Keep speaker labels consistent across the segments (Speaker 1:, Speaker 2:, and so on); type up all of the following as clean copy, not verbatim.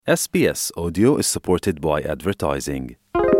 Speaker 1: SBS Audio is supported by advertising.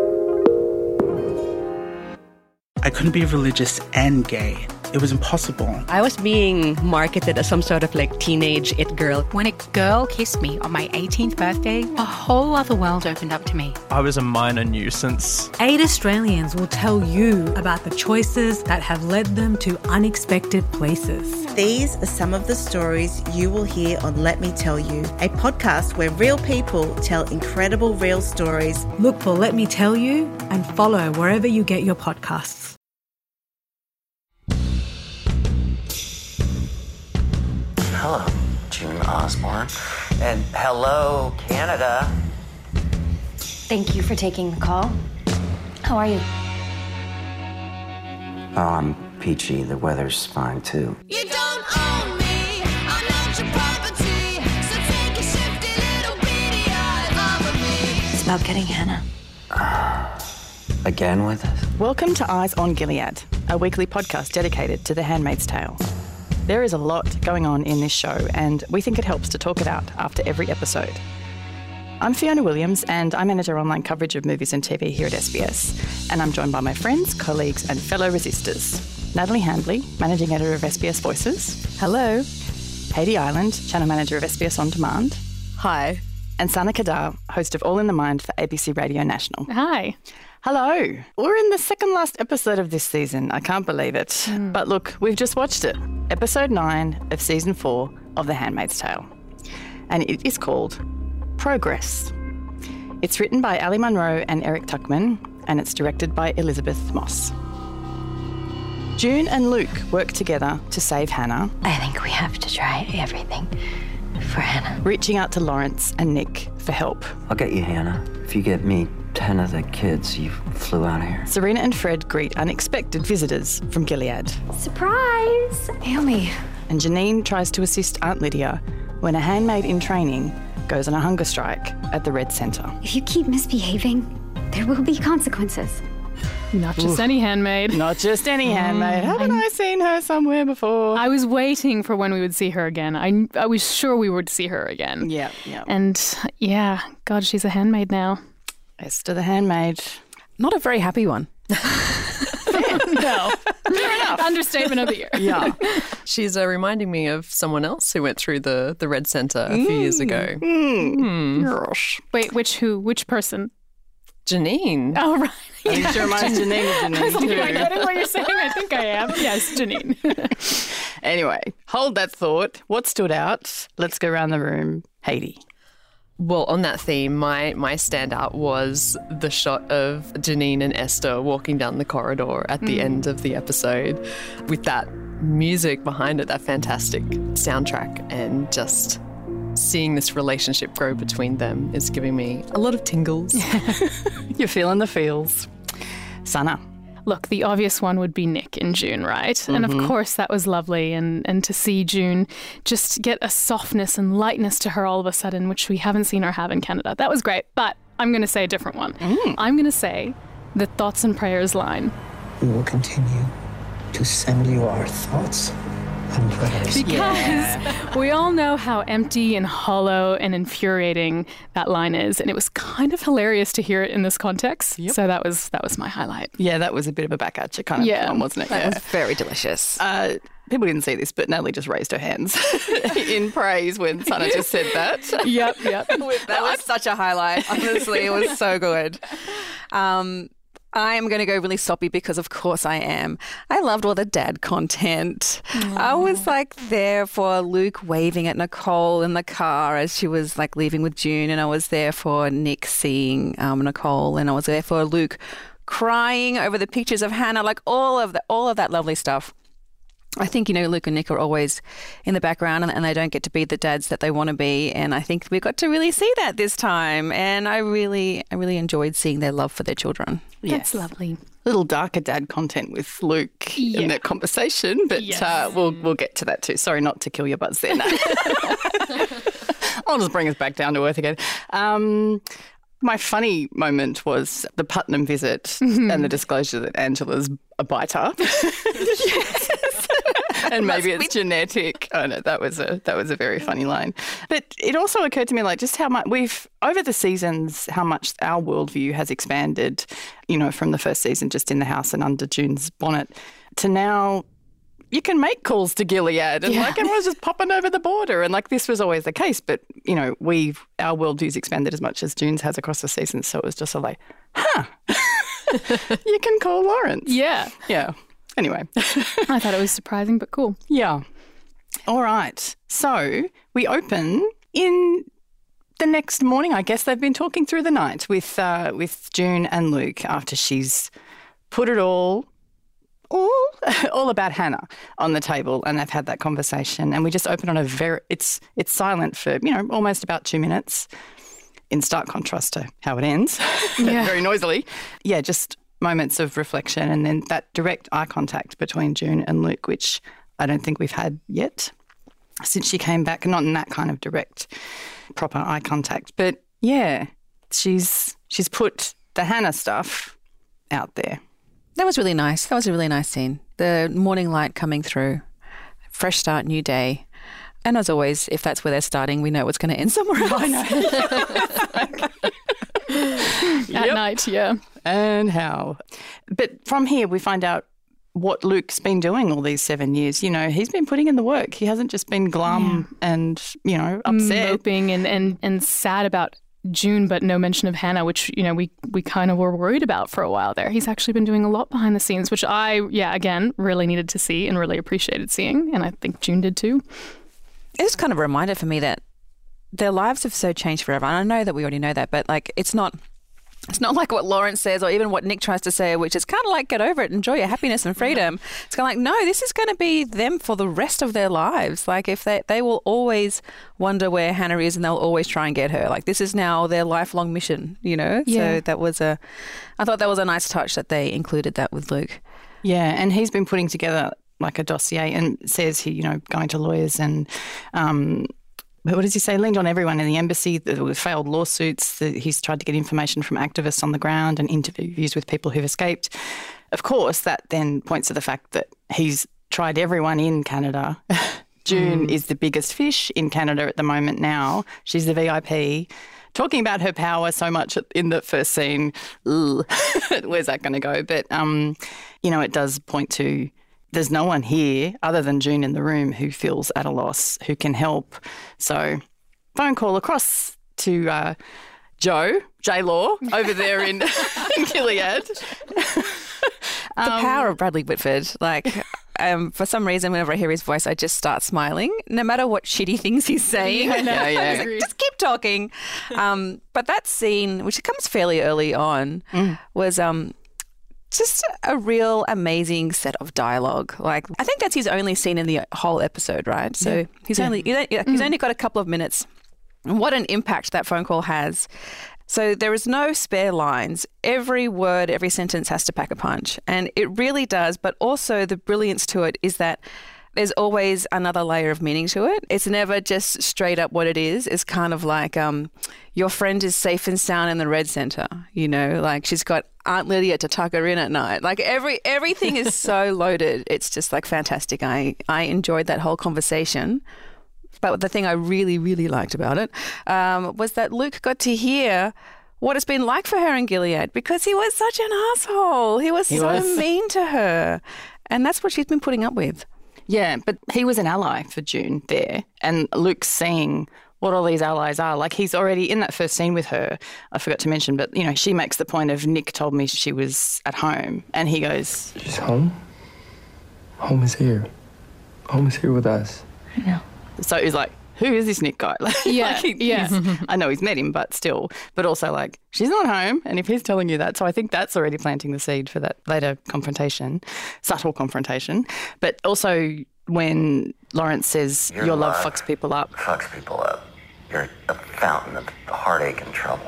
Speaker 2: I couldn't be religious and gay. It was impossible.
Speaker 3: I was being marketed as some sort of teenage it girl.
Speaker 4: When a girl kissed me on my 18th birthday, a whole other world opened up to me.
Speaker 5: I was a minor nuisance.
Speaker 6: 8 Australians will tell you about the choices that have led them to unexpected places.
Speaker 7: These are some of the stories you will hear on Let Me Tell You, a podcast where real people tell incredible real stories.
Speaker 6: Look for Let Me Tell You and follow wherever you get your podcasts.
Speaker 8: Hello, June Osborne. And hello, Canada.
Speaker 9: Thank you for taking the call. How are you?
Speaker 8: Oh, I'm peachy. The weather's fine, too.
Speaker 10: You don't own me. I'm not your property. So take a shifty little beady eye over me.
Speaker 9: It's about getting Hannah.
Speaker 8: Again with us?
Speaker 11: Welcome to Eyes on Gilead, a weekly podcast dedicated to The Handmaid's Tale. There is a lot going on in this show, and we think it helps to talk it out after every episode. I'm Fiona Williams, and I manage our online coverage of movies and TV here at SBS, and I'm joined by my friends, colleagues and fellow resistors. Natalie Handley, Managing Editor of SBS Voices. Hello. Haydee Island, Channel Manager of SBS On Demand. Hi. And Sana Kadar, host of All in the Mind for ABC Radio National.
Speaker 12: Hi.
Speaker 11: Hello. We're in the second last episode of this season. I can't believe it. But look, we've just watched it. Episode 9 of Season 4 of The Handmaid's Tale. And it is called Progress. It's written by Ali Munro and Eric Tuchman, and it's directed by Elizabeth Moss. June and Luke work together to save Hannah.
Speaker 9: I think we have to try everything for Hannah.
Speaker 11: Reaching out to Lawrence and Nick for help.
Speaker 8: I'll get you, Hannah. If you get me 10 of the kids, you flew out of here.
Speaker 11: Serena and Fred greet unexpected visitors from Gilead.
Speaker 9: Surprise! Naomi.
Speaker 11: And Janine tries to assist Aunt Lydia when a handmaid in training goes on a hunger strike at the Red Centre.
Speaker 13: If you keep misbehaving, there will be consequences.
Speaker 12: Not just any handmaid.
Speaker 11: Not just any handmaid. Haven't I seen her somewhere before?
Speaker 12: I was waiting for when we would see her again. I was sure we would see her again.
Speaker 11: Yeah.
Speaker 12: And yeah, God, she's a handmaid now.
Speaker 11: Esther the handmaid.
Speaker 14: Not a very happy one.
Speaker 12: No. Fair enough. Understatement of the year.
Speaker 14: Yeah.
Speaker 15: She's reminding me of someone else who went through the Red Centre a few years ago.
Speaker 11: Gosh.
Speaker 12: Wait, which person?
Speaker 15: Janine.
Speaker 12: Oh, right.
Speaker 11: I think she reminds Janine of Janine
Speaker 12: I was like,
Speaker 11: too.
Speaker 12: am I getting what you're saying? I think I am. Yes, Janine.
Speaker 11: Anyway, hold that thought. What stood out? Let's go around the room. Haydee.
Speaker 15: Well, on that theme, my standout was the shot of Janine and Esther walking down the corridor at the end of the episode with that music behind it, that fantastic soundtrack, and just seeing this relationship grow between them is giving me a lot of tingles.
Speaker 11: You're feeling the feels. Sana.
Speaker 12: Look, the obvious one would be Nick and June, right? Mm-hmm. And of course that was lovely. And to see June just get a softness and lightness to her all of a sudden, which we haven't seen her have in Canada. That was great. But I'm going to say a different one. I'm going to say the thoughts and prayers line.
Speaker 16: We will continue to send you our thoughts and prayers.
Speaker 12: Because we all know how empty and hollow and infuriating that line is. And it was kind of hilarious to hear it in this context. Yep. So that was my highlight.
Speaker 11: Yeah, that was a bit of a back at you kind of one, wasn't it?
Speaker 14: That was very delicious.
Speaker 11: People didn't see this, but Natalie just raised her hands in praise when Sana just said that.
Speaker 12: Yep.
Speaker 14: That was such a highlight. Honestly, it was so good. I am going to go really soppy because, of course, I am. I loved all the dad content. I was there for Luke waving at Nicole in the car as she was leaving with June, and I was there for Nick seeing Nicole, and I was there for Luke crying over the pictures of Hannah, all of that lovely stuff. I think, Luke and Nick are always in the background and they don't get to be the dads that they want to be. And I think we got to really see that this time. And I really enjoyed seeing their love for their children.
Speaker 12: Yes. That's lovely.
Speaker 11: Little darker dad content with Luke in that conversation, but we'll get to that too. Sorry not to kill your buzz there. No. I'll just bring us back down to earth again. My funny moment was the Putnam visit and the disclosure that Angela's a biter. And maybe it's genetic. Oh no, that was a very funny line. But it also occurred to me like just how much we've over the seasons, how much our worldview has expanded, you know, from the first season just in the house and under June's bonnet to now you can make calls to Gilead and like everyone's just popping over the border. And like this was always the case. But, you know, our worldview's expanded as much as June's has across the season. So it was just like, you can call Lawrence.
Speaker 12: Yeah.
Speaker 11: Yeah. Anyway.
Speaker 12: I thought it was surprising, but cool.
Speaker 11: Yeah. All right. So we open in the next morning. I guess they've been talking through the night with June and Luke after she's put it all about Hannah on the table, and they've had that conversation. And we just open on it's silent for, you know, almost about 2 minutes in stark contrast to how it ends, very noisily. Yeah, just moments of reflection and then that direct eye contact between June and Luke, which I don't think we've had yet since she came back, not in that kind of direct, proper eye contact. But yeah, she's put the Hannah stuff out there.
Speaker 14: That was really nice. That was a really nice scene. The morning light coming through, fresh start, new day. And as always, if that's where they're starting, we know it's going to end somewhere else.
Speaker 11: I know.
Speaker 12: At night, yeah.
Speaker 11: And how. But from here, we find out what Luke's been doing all these 7 years. You know, he's been putting in the work. He hasn't just been glum and, you know, upset.
Speaker 12: Moping and sad about June, but no mention of Hannah, which, you know, we kind of were worried about for a while there. He's actually been doing a lot behind the scenes, which I, again, really needed to see and really appreciated seeing. And I think June did too.
Speaker 14: It's kind of a reminder for me that their lives have so changed forever. And I know that we already know that, but like it's not like what Lawrence says or even what Nick tries to say, which is kind of like, get over it, enjoy your happiness and freedom. It's kind of like, no, this is going to be them for the rest of their lives. Like if they will always wonder where Hannah is and they'll always try and get her. Like this is now their lifelong mission, you know?
Speaker 12: Yeah.
Speaker 14: So I thought that was a nice touch that they included that with Luke.
Speaker 11: Yeah, and he's been putting together like a dossier and says he, you know, going to lawyers and what does he say? Leaned on everyone in the embassy. There were failed lawsuits. He's tried to get information from activists on the ground and interviews with people who've escaped. Of course, that then points to the fact that he's tried everyone in Canada. June is the biggest fish in Canada at the moment now. She's the VIP. Talking about her power so much in the first scene. Where's that going to go? But, you know, it does point to there's no one here other than June in the room who feels at a loss, who can help. So phone call across to J-Law, over there in Gilead.
Speaker 14: The power of Bradley Whitford. Like, for some reason, whenever I hear his voice, I just start smiling, no matter what shitty things he's saying.
Speaker 11: Yeah.
Speaker 14: Just keep talking. But that scene, which comes fairly early on, was just a real amazing set of dialogue. Like, I think that's his only scene in the whole episode, right? So he's only got a couple of minutes. And what an impact that phone call has. So there is no spare lines. Every word, every sentence has to pack a punch. And it really does. But also the brilliance to it is that there's always another layer of meaning to it. It's never just straight up what it is. It's kind of like your friend is safe and sound in the Red Centre, you know, like she's got Aunt Lydia to tuck her in at night. Like everything is so loaded. It's just like fantastic. I enjoyed that whole conversation. But the thing I really, really liked about it was that Luke got to hear what it's been like for her in Gilead, because he was such an asshole. He was mean to her. And that's what she's been putting up with.
Speaker 11: Yeah, but he was an ally for June there. And Luke's seeing what all these allies are. Like, he's already in that first scene with her. I forgot to mention, but, you know, she makes the point of, Nick told me she was at home. And he goes,
Speaker 17: she's home? Home is here. Home is here with us.
Speaker 11: I know. So he's like, who is this Nick guy? Like, I know he's met him, but still. But also, like, she's not home. And if he's telling you that, so I think that's already planting the seed for that later confrontation, subtle confrontation. But also when Lawrence says, your love fucks people up.
Speaker 8: Fucks people up. You're a fountain of heartache and trouble.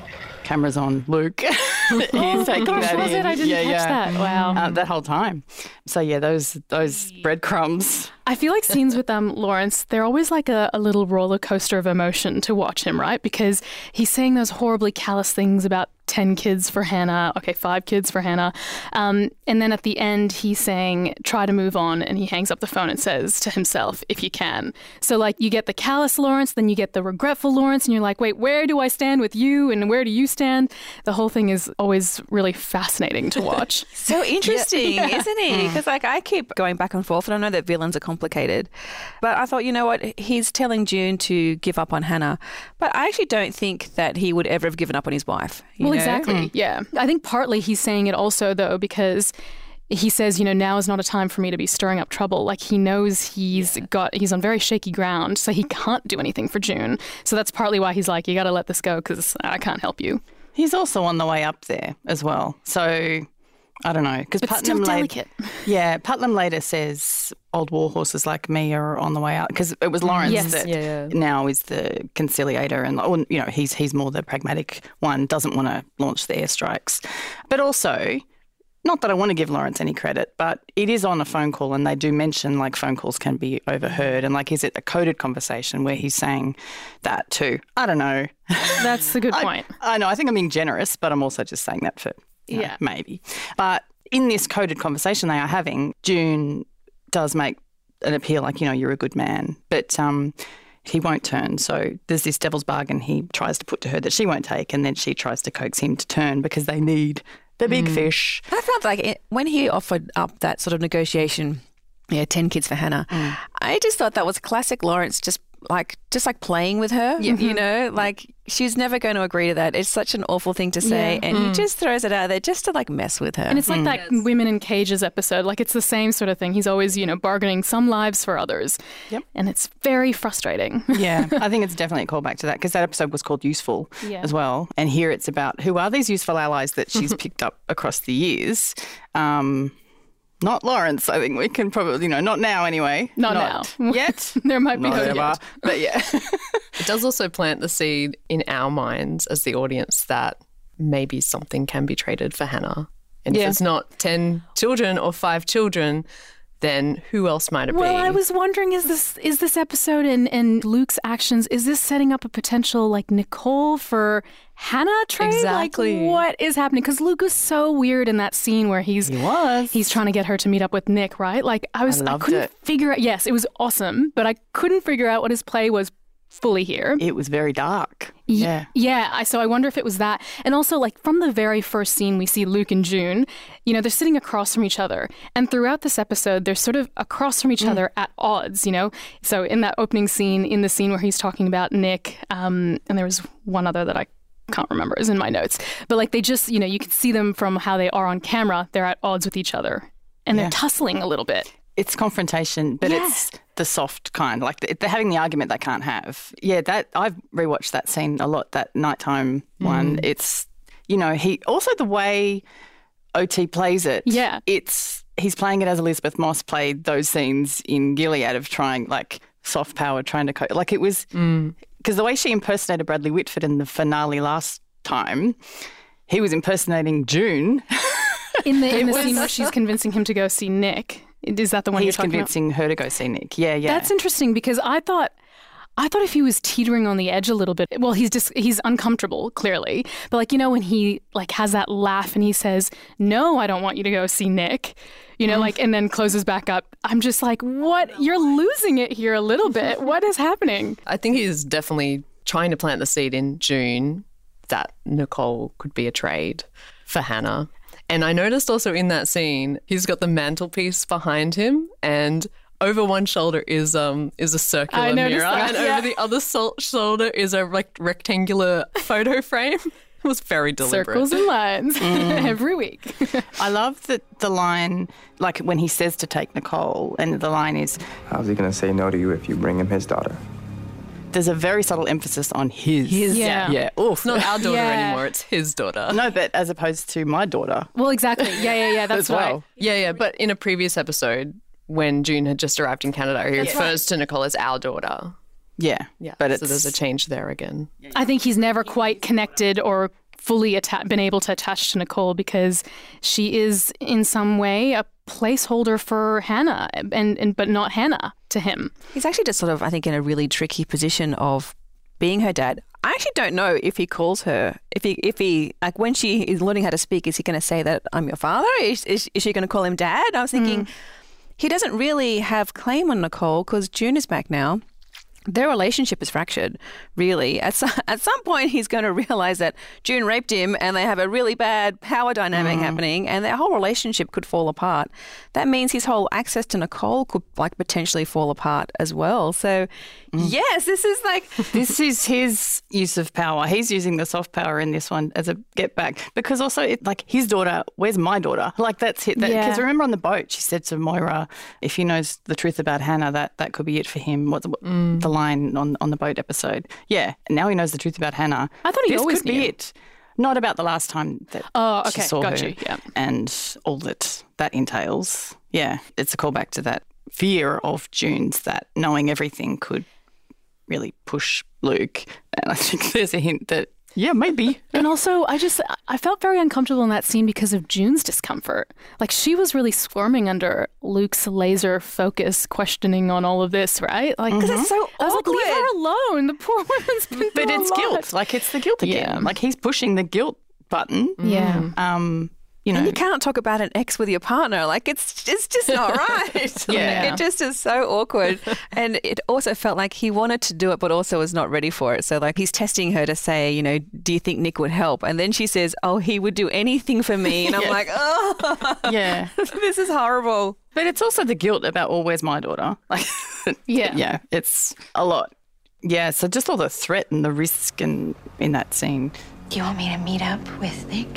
Speaker 11: Cameras on Luke. He's taking that
Speaker 12: was
Speaker 11: in.
Speaker 12: it? I didn't catch that. Wow.
Speaker 11: That whole time. So, yeah, those breadcrumbs.
Speaker 12: I feel like scenes with Lawrence, they're always like a little roller coaster of emotion to watch him, right? Because he's saying those horribly callous things about 10 kids for Hannah. Okay, 5 kids for Hannah. And then at the end, he's saying, try to move on. And he hangs up the phone and says to himself, if you can. So like you get the callous Lawrence, then you get the regretful Lawrence. And you're like, wait, where do I stand with you? And where do you stand? The whole thing is always really fascinating to watch.
Speaker 14: So interesting, isn't he? Because like I keep going back and forth, and I know that villains are complicated, but I thought, you know what, he's telling June to give up on Hannah, but I actually don't think that he would ever have given up on his wife. You know?
Speaker 12: Exactly. Yeah. I think partly he's saying it also though because he says, you know, now is not a time for me to be stirring up trouble. Like he knows he's on very shaky ground, so he can't do anything for June. So that's partly why he's like, you got to let this go because I can't help you.
Speaker 11: He's also on the way up there as well. So I don't know. Because Putnam Putnam later says old war horses like me are on the way out, because it was Lawrence that now is the conciliator, and you know he's more the pragmatic one, doesn't want to launch the airstrikes. But also, not that I want to give Lawrence any credit, but it is on a phone call, and they do mention like phone calls can be overheard, and like is it a coded conversation where he's saying that too? I don't know.
Speaker 12: That's a good point.
Speaker 11: I know. I think I'm being generous, but I'm also just saying that for maybe. But in this coded conversation they are having, June does make an appeal like, you know, you're a good man, but he won't turn. So there's this devil's bargain he tries to put to her that she won't take, and then she tries to coax him to turn because they need the big fish.
Speaker 14: I felt like when he offered up that sort of negotiation, 10 kids for Hannah, I just thought that was classic Lawrence, just like playing with her, you know, like she's never going to agree to that. It's such an awful thing to say, and he just throws it out there just to like mess with her.
Speaker 12: And it's like that Women in Cages episode. Like it's the same sort of thing. He's always, you know, bargaining some lives for others. Yep. And it's very frustrating.
Speaker 11: Yeah, I think it's definitely a callback to that, because that episode was called Useful as well. And here it's about who are these useful allies that she's picked up across the years. Not Lawrence, I think we can probably, you know, not now anyway.
Speaker 12: Not now.
Speaker 11: Yet.
Speaker 12: There might be
Speaker 11: not
Speaker 12: hope
Speaker 11: ever,
Speaker 12: yet.
Speaker 11: but yeah.
Speaker 15: It does also plant the seed in our minds as the audience that maybe something can be traded for Hannah. And if it's not 10 children or 5 children, then who else might it be?
Speaker 12: Well, I was wondering, is this episode and Luke's actions, is this setting up a potential like Nicole for Hannah trade?
Speaker 15: Exactly.
Speaker 12: Like, what is happening? Because Luke was so weird in that scene where he's trying to get her to meet up with Nick, right? Like I couldn't figure out. Yes, it was awesome, but I couldn't figure out what his play was fully here.
Speaker 11: It was very dark.
Speaker 12: So I wonder if it was that. And also, like, from the very first scene we see Luke and June, you know, they're sitting across from each other. And throughout this episode, they're sort of across from each other at odds, you know? So in that opening scene, in the scene where he's talking about Nick, and there was one other that I can't remember, is in my notes. But, like, they just, you know, you can see them from how they are on camera. They're at odds with each other. And they're tussling a little bit.
Speaker 11: It's confrontation, but it's the soft kind. Like they're having the argument they can't have. Yeah, that I've rewatched that scene a lot, that nighttime one. It's, you know, he also the way OT plays it.
Speaker 12: Yeah.
Speaker 11: He's playing it as Elizabeth Moss played those scenes in Gilead of trying, like, soft power, trying to like it was, because the way she impersonated Bradley Whitford in the finale last time, he was impersonating June.
Speaker 12: In the scene where she's convincing him to go see Nick. Is that the one you're talking about?
Speaker 11: He's convincing her to go see Nick. Yeah.
Speaker 12: That's interesting, because I thought if he was teetering on the edge a little bit, well, he's uncomfortable, clearly. But, like, you know, when he, like, has that laugh and he says, no, I don't want you to go see Nick, you know, like, and then closes back up. I'm just like, what? You're losing it here a little bit. What is happening?
Speaker 15: I think he's definitely trying to plant the seed in June that Nicole could be a trade for Hannah. And I noticed also in that scene, he's got the mantelpiece behind him, and over one shoulder is a circular mirror, and over the other shoulder is a rectangular photo frame. It was very deliberate.
Speaker 12: Circles and lines every week.
Speaker 11: I love the line, like when he says to take Nicole, and the line is,
Speaker 17: how's he going to say no to you if you bring him his daughter?
Speaker 11: There's a very subtle emphasis on his.
Speaker 12: Yeah.
Speaker 11: Oof.
Speaker 15: It's not our daughter anymore, it's his daughter.
Speaker 11: No, but as opposed to my daughter.
Speaker 12: Well, exactly. Yeah, that's right.
Speaker 15: Yeah, but in a previous episode, when June had just arrived in Canada, he refers to Nicole as our daughter.
Speaker 11: Yeah.
Speaker 15: But so there's a change there again.
Speaker 12: I think he's never quite connected or fully been able to attach to Nicole because she is in some way a placeholder for Hannah, but not Hannah to him.
Speaker 14: He's actually just sort of, I think, in a really tricky position of being her dad. I actually don't know if he calls her, if he like when she is learning how to speak, is he going to say that I'm your father? Is she going to call him dad? I was thinking he doesn't really have claim on Nicole because June is back now. Their relationship is fractured, really. At some point, he's going to realize that June raped him and they have a really bad power dynamic happening and their whole relationship could fall apart. That means his whole access to Nicole could like potentially fall apart as well. So, yes, this is like...
Speaker 11: This is his use of power. He's using the soft power in this one as a get back because also, like, his daughter, where's my daughter? Like, that's it. Because remember on the boat, she said to Moira, if he knows the truth about Hannah, that could be it for him. What's the line on the boat episode? Yeah, and now he knows the truth about Hannah.
Speaker 12: I thought he always
Speaker 11: could be it. Not about the last time that she saw her and all that entails. Yeah, it's a callback to that fear of June's that knowing everything could really push Luke. And I think there's a hint that, yeah, maybe.
Speaker 12: And also, I felt very uncomfortable in that scene because of June's discomfort. Like, she was really squirming under Luke's laser focus questioning on all of this, right? Like, because it's so awkward. I was like, leave her alone. The poor woman's been
Speaker 11: But
Speaker 12: through
Speaker 11: it's
Speaker 12: a lot.
Speaker 11: guilt. Like, it's the guilt again.
Speaker 12: Yeah.
Speaker 11: Like, he's pushing the guilt button.
Speaker 12: Yeah.
Speaker 11: You know.
Speaker 14: And you can't talk about an ex with your partner. Like, it's just not right.
Speaker 11: Yeah.
Speaker 14: It just is so awkward. And it also felt like he wanted to do it, but also was not ready for it. So, like, he's testing her to say, you know, do you think Nick would help? And then she says, oh, he would do anything for me. And I'm like, oh,
Speaker 11: yeah,
Speaker 14: this is horrible.
Speaker 11: But it's also the guilt about, well, where's my daughter? Like, yeah, it's a lot. Yeah, so just all the threat and the risk in that scene.
Speaker 9: Do you want me to meet up with Nick?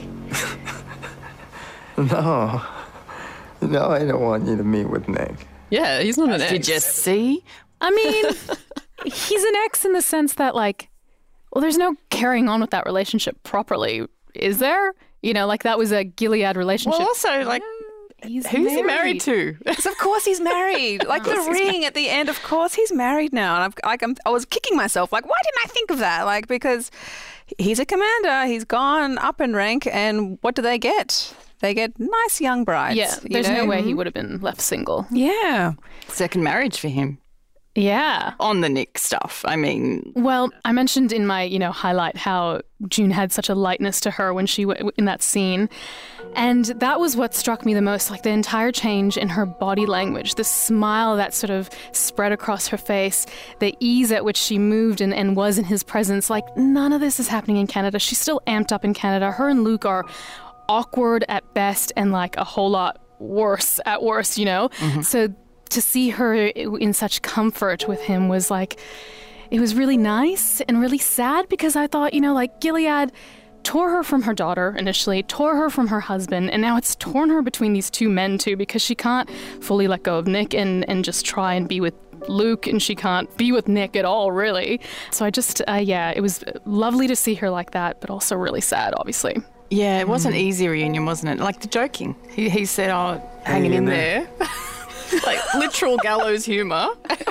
Speaker 17: No, I don't want you to meet with Nick.
Speaker 15: Yeah, he's not an ex.
Speaker 11: Did you see?
Speaker 12: I mean, he's an ex in the sense that, like, well, there's no carrying on with that relationship properly, is there? You know, like, that was a Gilead relationship.
Speaker 11: Well, also, like, who's he married to?
Speaker 14: Because of course he's married. Like the ring at the end, of course he's married now. And I was kicking myself, like, why didn't I think of that? Like, because he's a commander. He's gone up in rank. And what do they get? They get nice young brides.
Speaker 12: Yeah, there's no way he would have been left single.
Speaker 14: Yeah.
Speaker 11: Second marriage for him.
Speaker 12: Yeah.
Speaker 11: On the Nick stuff, I mean.
Speaker 12: Well, I mentioned in my, highlight how June had such a lightness to her when she in that scene. And that was what struck me the most, like the entire change in her body language, the smile that sort of spread across her face, the ease at which she moved and was in his presence. Like, none of this is happening in Canada. She's still amped up in Canada. Her and Luke are awkward at best and like a whole lot worse at worst, So to see her in such comfort with him was like, it was really nice and really sad because I thought, like Gilead tore her from her daughter initially, tore her from her husband, and now it's torn her between these two men too because she can't fully let go of Nick and just try and be with Luke, and she can't be with Nick at all, really. So I just, it was lovely to see her like that, but also really sad, obviously.
Speaker 11: Yeah, it was an easy reunion, wasn't it? Like the joking. He said, oh, hanging in there. Like literal gallows humour.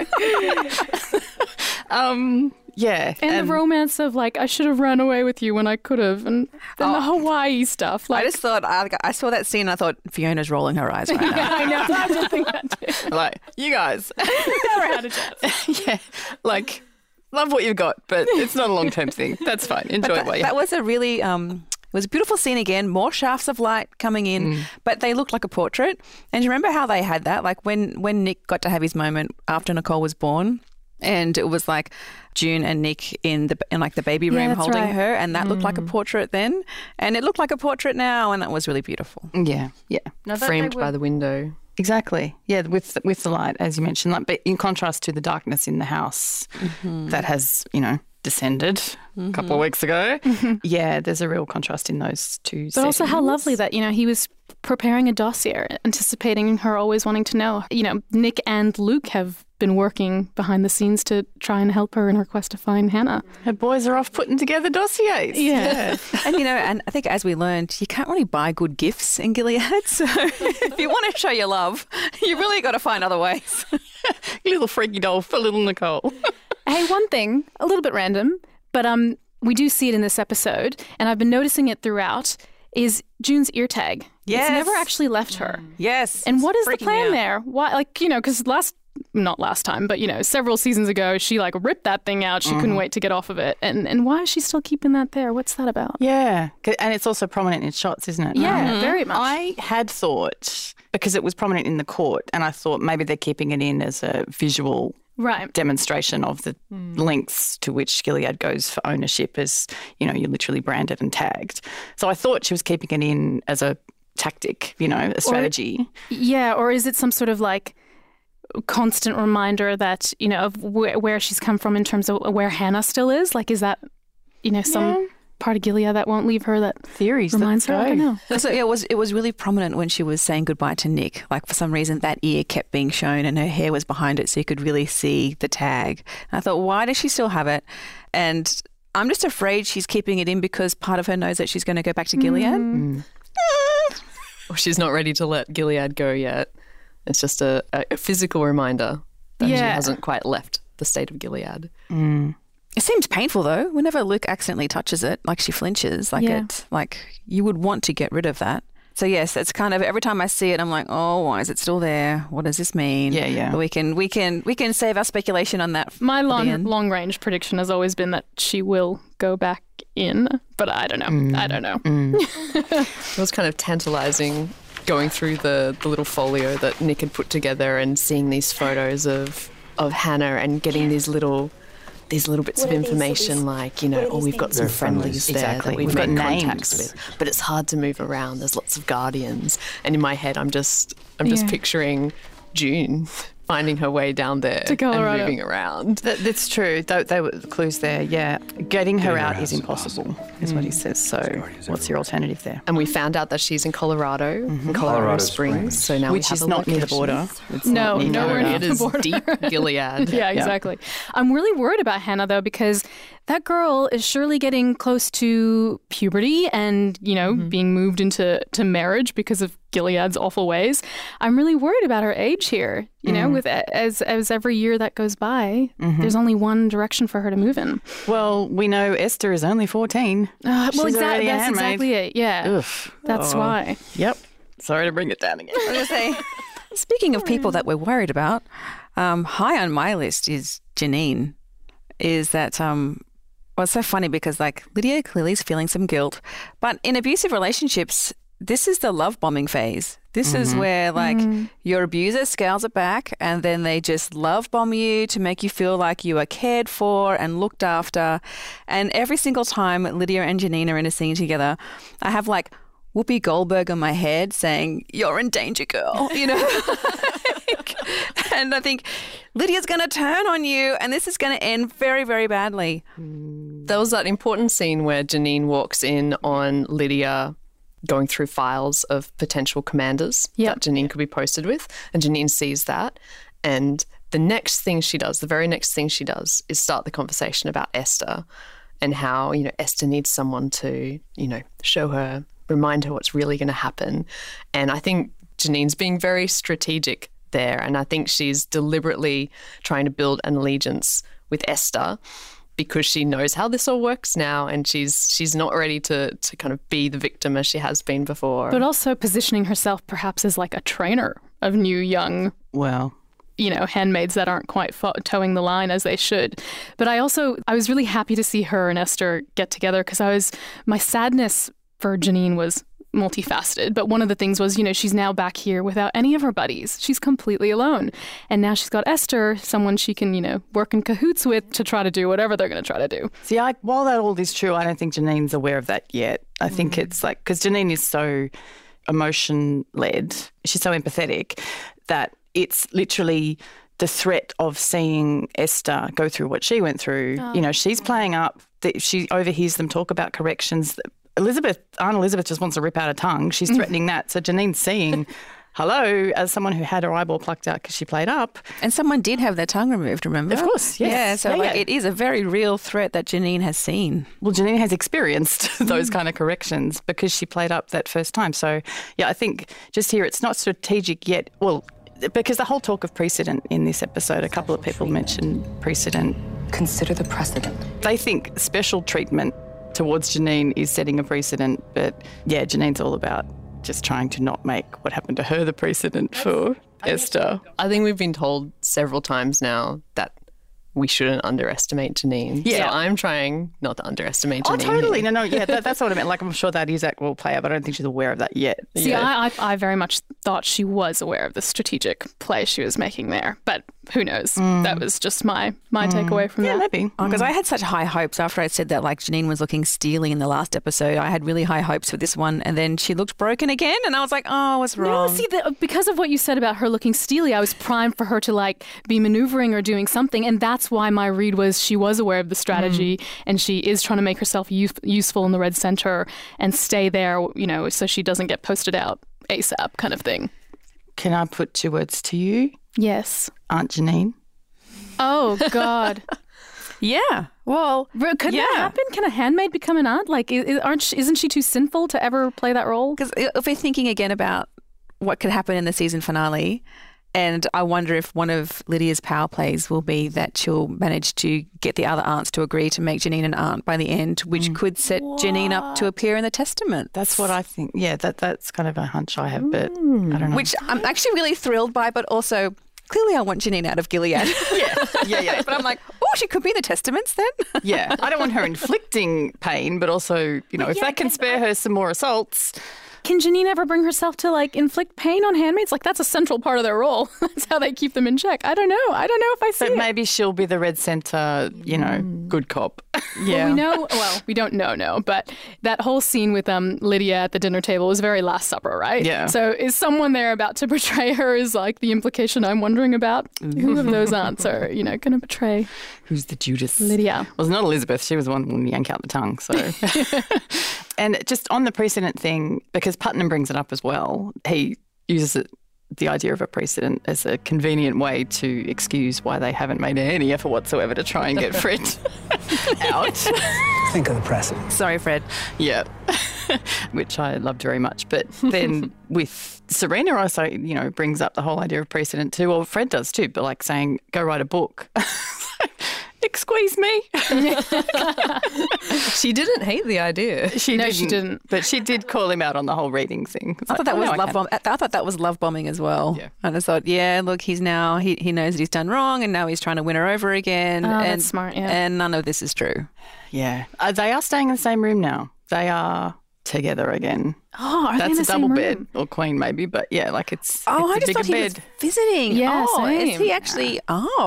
Speaker 11: Yeah.
Speaker 12: And the romance of like, I should have ran away with you when I could have. And then the Hawaii stuff. Like,
Speaker 14: I just thought, I saw that scene and I thought, Fiona's rolling her eyes right now.
Speaker 12: Yeah, I know. I did think that too.
Speaker 11: Like, you guys.
Speaker 12: Never had a chance.
Speaker 11: Yeah. Like, love what you've got, but it's not a long-term thing. That's fine. Enjoy it while you
Speaker 14: That was a really... It was a beautiful scene again, more shafts of light coming in, but they looked like a portrait. And you remember how they had that? Like when Nick got to have his moment after Nicole was born, and it was like June and Nick in like the baby room holding her, and that looked like a portrait then, and it looked like a portrait now, and that was really beautiful.
Speaker 11: Yeah, yeah.
Speaker 15: No, framed by the window.
Speaker 11: Exactly. Yeah, with the light, as you mentioned, like, but in contrast to the darkness in the house that has, descended a couple of weeks ago. Yeah, there's a real contrast in those two
Speaker 12: But also how lovely that, he was preparing a dossier, anticipating her always wanting to know. Nick and Luke have been working behind the scenes to try and help her in her quest to find Hannah.
Speaker 11: Her boys are off putting together dossiers.
Speaker 12: Yeah.
Speaker 14: And, and I think as we learned, you can't really buy good gifts in Gilead. So if you want to show your love, you really got to find other ways.
Speaker 11: Little freaky doll for little Nicole.
Speaker 12: Hey, one thing, a little bit random, but we do see it in this episode, and I've been noticing it throughout, is June's ear tag.
Speaker 14: Yes.
Speaker 12: It's never actually left her.
Speaker 14: Yes.
Speaker 12: And what is the
Speaker 14: Freaking me
Speaker 12: plan
Speaker 14: out.
Speaker 12: there? Why, like, because not last time, but, several seasons ago, she like ripped that thing out. She couldn't wait to get off of it. And why is she still keeping that there? What's that about?
Speaker 11: Yeah. And it's also prominent in shots, isn't it?
Speaker 12: Yeah, very much.
Speaker 11: I had thought, because it was prominent in the court, and I thought maybe they're keeping it in as a visual demonstration of the lengths to which Gilead goes for ownership as, you're literally branded and tagged. So I thought she was keeping it in as a tactic, a strategy.
Speaker 12: Or is it some sort of like constant reminder that, of where she's come from in terms of where Hannah still is? Like, is that, some part of Gilead that won't leave her, that
Speaker 11: theories
Speaker 12: reminds her? I don't know.
Speaker 14: So it was really prominent when she was saying goodbye to Nick. Like, for some reason, that ear kept being shown and her hair was behind it, so you could really see the tag. And I thought, why does she still have it? And I'm just afraid she's keeping it in because part of her knows that she's going to go back to Gilead.
Speaker 15: Or she's not ready to let Gilead go yet. It's just a physical reminder that she hasn't quite left the state of Gilead.
Speaker 14: It seems painful though. Whenever Luke accidentally touches it, like she flinches, like you would want to get rid of that. So yes, it's kind of every time I see it, I'm like, oh, why is it still there? What does this mean?
Speaker 11: Yeah.
Speaker 14: But we can save our speculation on that.
Speaker 12: My long range prediction has always been that she will go back in, but I don't know. I don't know.
Speaker 15: It was kind of tantalising going through the little folio that Nick had put together and seeing these photos of Hannah and getting these little bits of information like, we've got some friendlies there that we've got contacts with, but it's hard to move around. There's lots of guardians. And in my head, I'm just picturing June finding her way down there
Speaker 12: to Colorado
Speaker 15: and moving around.
Speaker 11: That's true. They were the clues there, yeah. Getting her out is impossible, is what he says. So what's your alternative there?
Speaker 15: And we found out that she's in Colorado, in Colorado Springs. So now
Speaker 11: which
Speaker 15: we have
Speaker 11: is not near the border. It's not near
Speaker 12: nowhere near the border.
Speaker 15: It is deep Gilead.
Speaker 12: Yeah, exactly. I'm really worried about Hannah, though, because that girl is surely getting close to puberty and, being moved into marriage because of Gilead's awful ways. I'm really worried about her age here. With as every year that goes by, there's only one direction for her to move in.
Speaker 11: Well, we know Esther is only 14.
Speaker 12: That's exactly it. Yeah, that's why.
Speaker 11: Yep. Sorry to bring it down again.
Speaker 14: I was going to say, speaking of people that we're worried about, high on my list is Janine. Is that it's so funny because Lydia clearly is feeling some guilt, but in abusive relationships, this is the love bombing phase. This is where your abuser scales it back and then they just love bomb you to make you feel like you are cared for and looked after. And every single time Lydia and Janine are in a scene together, I have Whoopi Goldberg on my head saying, "You're in danger, girl," And I think Lydia's going to turn on you and this is going to end very, very badly.
Speaker 15: There was that important scene where Janine walks in on Lydia going through files of potential commanders that Janine could be posted with, and Janine sees that. And the very next thing she does is start the conversation about Esther and how, Esther needs someone to, show her, remind her what's really going to happen. And I think Janine's being very strategic there, and I think she's deliberately trying to build an allegiance with Esther because she knows how this all works now, and she's not ready to kind of be the victim as she has been before.
Speaker 12: But also positioning herself perhaps as a trainer of new young handmaids that aren't quite towing the line as they should. But I was really happy to see her and Esther get together because my sadness for Janine was multifaceted. But one of the things was, she's now back here without any of her buddies. She's completely alone. And now she's got Esther, someone she can, work in cahoots with to try to do whatever they're going to try to do.
Speaker 11: See, while that all is true, I don't think Janine's aware of that yet. I think it's because Janine is so emotion-led, she's so empathetic that it's literally the threat of seeing Esther go through what she went through. She's playing up. She overhears them talk about corrections. Aunt Elizabeth just wants to rip out her tongue. She's threatening that. So Janine's seeing, hello, as someone who had her eyeball plucked out because she played up.
Speaker 14: And someone did have their tongue removed, remember?
Speaker 11: Of course, yes.
Speaker 14: Yeah, so it is a very real threat that Janine has seen.
Speaker 11: Well, Janine has experienced those kind of corrections because she played up that first time. So, I think just here it's not strategic yet. Well, because the whole talk of precedent in this episode, a couple of people mentioned precedent
Speaker 18: Consider the precedent.
Speaker 11: They think special treatment towards Janine is setting a precedent, but yeah, Janine's all about just trying to not make what happened to her the precedent for Esther.
Speaker 15: I think we've been told several times now that we shouldn't underestimate Janine.
Speaker 11: Yeah.
Speaker 15: So I'm trying not to underestimate Janine.
Speaker 11: Oh, totally.
Speaker 15: here.
Speaker 11: No, yeah, that's what I meant. Like, I'm sure that Izak will play it, but I don't think she's aware of that yet.
Speaker 12: See, I very much thought she was aware of the strategic play she was making there, but who knows? That was just my takeaway from that.
Speaker 11: Yeah, maybe.
Speaker 14: Because I had such high hopes after I said that, like, Janine was looking steely in the last episode. I had really high hopes for this one, and then she looked broken again, and I was like, oh, what's wrong?
Speaker 12: No, see, because of what you said about her looking steely, I was primed for her to, like, be maneuvering or doing something, and that's why my read was she was aware of the strategy, and she is trying to make herself useful in the Red Center and stay there, you know, so she doesn't get posted out ASAP kind of thing.
Speaker 11: Can I put 2 words to you?
Speaker 12: Yes.
Speaker 11: Aunt Janine.
Speaker 12: Oh, God.
Speaker 14: Yeah. Well,
Speaker 12: could that happen? Can a handmaid become an aunt? Like, isn't she too sinful to ever play that role?
Speaker 14: Because if we're thinking again about what could happen in the season finale, and I wonder if one of Lydia's power plays will be that she'll manage to get the other aunts to agree to make Janine an aunt by the end, which could set Janine up to appear in the Testament.
Speaker 11: That's what I think. Yeah, that's kind of a hunch I have, but I don't know.
Speaker 14: Which I'm actually really thrilled by, but also clearly I want Janine out of Gilead.
Speaker 11: Yeah.
Speaker 14: But I'm like, oh, she could be in the Testaments then.
Speaker 11: Yeah, I don't want her inflicting pain, but also, you know, if that can spare her some more assaults.
Speaker 12: Can Janine ever bring herself to, like, inflict pain on handmaids? Like, that's a central part of their role. That's how they keep them in check. I don't know. I don't know if I see
Speaker 11: But maybe she'll be the Red Center, you know, good cop.
Speaker 12: Yeah. We don't know, but that whole scene with Lydia at the dinner table was very Last Supper, right?
Speaker 11: Yeah.
Speaker 12: So is someone there about to betray her is, like, the implication I'm wondering about. Who of those aunts are, you know, going to betray?
Speaker 11: Who's the Judas?
Speaker 12: Lydia.
Speaker 11: Well, it's not Elizabeth. She was the one who yanked out the tongue, so... And just on the precedent thing, because Putnam brings it up as well, he uses the idea of a precedent as a convenient way to excuse why they haven't made any effort whatsoever to try and get Fred out.
Speaker 16: Think of the precedent.
Speaker 14: Sorry, Fred.
Speaker 11: Yeah, which I loved very much. But then with Serena also, you know, brings up the whole idea of precedent too. Well, Fred does too, but like saying, go write a book. Excuse me.
Speaker 15: She didn't hate the idea.
Speaker 11: She didn't. But she did call him out on the whole reading thing.
Speaker 14: I thought that was love bombing. I thought that was love bombing as well. Yeah. And I thought, yeah, look, he's now he knows that he's done wrong, and now he's trying to win her over again.
Speaker 12: Oh,
Speaker 14: and
Speaker 12: that's smart. Yeah.
Speaker 14: And none of this is true.
Speaker 11: Yeah, they are staying in the same room now. They are together again.
Speaker 12: Oh, are
Speaker 11: that's
Speaker 12: they in the
Speaker 11: a double
Speaker 12: same
Speaker 11: bed
Speaker 12: room?
Speaker 11: or queen maybe, but yeah, like it's.
Speaker 14: Oh,
Speaker 11: it's
Speaker 14: I just thought he was visiting.
Speaker 12: Yeah, same.
Speaker 14: Is he actually?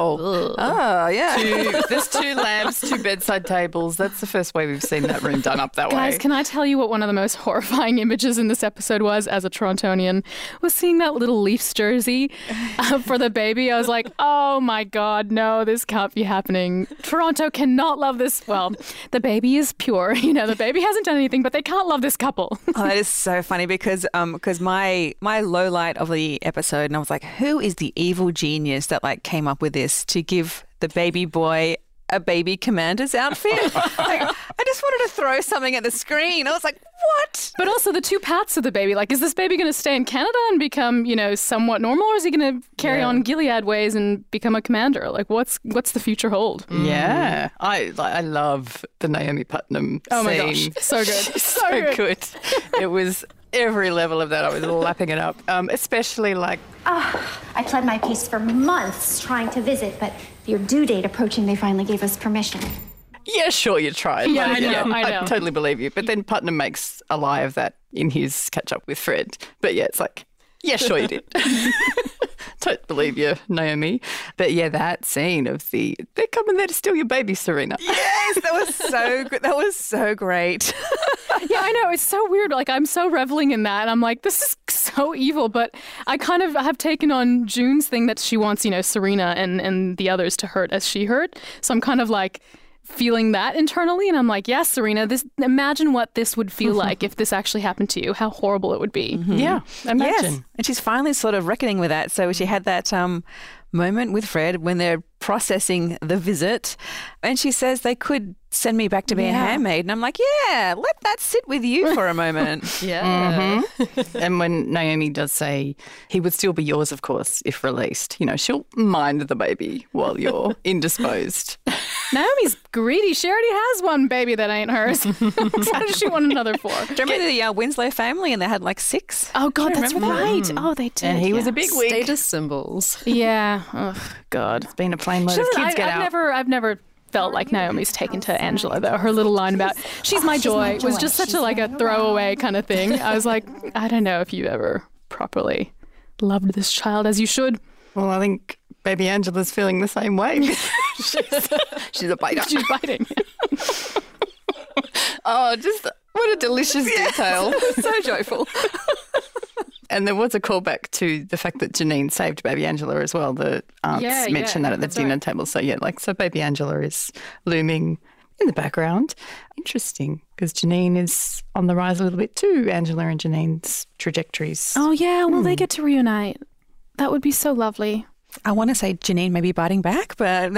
Speaker 14: Yeah.
Speaker 11: There's 2 lamps, 2 bedside tables. That's the first way we've seen that room done up that way.
Speaker 12: Guys, can I tell you what one of the most horrifying images in this episode was as a Torontonian? Was seeing that little Leafs jersey for the baby. I was like, oh my God, no, this can't be happening. Toronto cannot love this. Well, the baby is pure. You know, the baby hasn't done anything, but they can't love this couple.
Speaker 14: Oh, that is so funny because my low light of the episode, and I was like, who is the evil genius that like came up with this to give the baby boy a baby commander's outfit? I just wanted to throw something at the screen. I was like, what?
Speaker 12: But also the 2 paths of the baby. Like, is this baby going to stay in Canada and become, you know, somewhat normal, or is he going to carry on Gilead ways and become a commander? Like, what's the future hold?
Speaker 11: Yeah, I love the Naomi Putnam
Speaker 12: Oh my
Speaker 11: scene.
Speaker 12: gosh, so good.
Speaker 11: so good. It was every level of that. I was lapping it up, especially like...
Speaker 13: I pled my case for months trying to visit, but your due date approaching, they finally gave us permission.
Speaker 11: Yeah, sure, you tried.
Speaker 12: Yeah,
Speaker 11: Like,
Speaker 12: I know.
Speaker 11: I totally believe you. But then Putnam makes a lie of that in his catch-up with Fred. But yeah, it's like, yeah, sure you did. Don't believe you, Naomi. But yeah, that scene of they're coming there to steal your baby, Serena.
Speaker 14: Yes, that was so good. That was so great.
Speaker 12: Yeah, I know. It's so weird. Like, I'm so reveling in that. And I'm like, this is so evil. But I kind of have taken on June's thing that she wants, you know, Serena and the others to hurt as she hurt. So I'm kind of like feeling that internally. And I'm like, yes, Serena, imagine what this would feel like if this actually happened to you, how horrible it would be.
Speaker 14: Mm-hmm.
Speaker 11: Yeah, imagine.
Speaker 14: Yes. And she's finally sort of reckoning with that. So she had that moment with Fred when they're processing the visit. And she says they could send me back to be a handmaid. And I'm like, yeah, let that sit with you for a moment.
Speaker 11: Yeah. And when Naomi does say, he would still be yours, of course, if released, you know, she'll mind the baby while you're indisposed.
Speaker 12: Naomi's greedy. She already has one baby that ain't hers. What does she want another for?
Speaker 14: Do you remember the Winslow family and they had like 6?
Speaker 12: Oh, God, that's right.
Speaker 11: Mm.
Speaker 12: Oh, they did.
Speaker 11: And he was a big wig.
Speaker 15: Status symbols.
Speaker 12: Yeah. Oh, God.
Speaker 11: It's been a plain load of kids get out.
Speaker 12: I've never felt like Naomi's taken to Angela, though. Her little line about she's my joy was just such a throwaway kind of thing. I was like, I don't know if you ever properly loved this child as you should.
Speaker 11: Well, I think baby Angela's feeling the same way. She's a biter.
Speaker 12: She's biting.
Speaker 11: Oh, just what a delicious detail.
Speaker 14: So joyful.
Speaker 11: And there was a callback to the fact that Janine saved baby Angela as well. The aunts mentioned that at the dinner table. So, so baby Angela is looming in the background. Interesting, because Janine is on the rise a little bit too, Angela and Janine's trajectories.
Speaker 12: Oh, yeah. Well, they get to reunite. That would be so lovely.
Speaker 14: I want to say Janine may be biting back, but